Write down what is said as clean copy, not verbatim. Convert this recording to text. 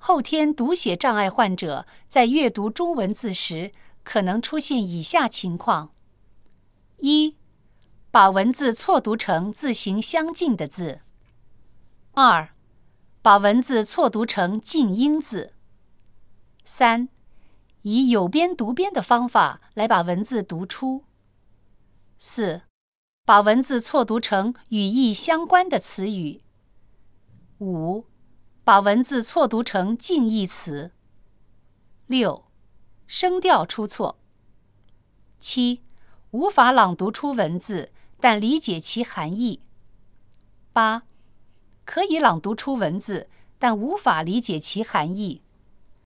后天读写障碍患者在阅读中文字时，可能出现以下情况：一、把文字错读成字形相近的字；二、把文字错读成近音字；三、以有边读边的方法来把文字读出；四、把文字错读成语义相关的词语；五、把文字错读成近义词；六、声调出错；七、无法朗读出文字，但理解其含义；八、可以朗读出文字，但无法理解其含义；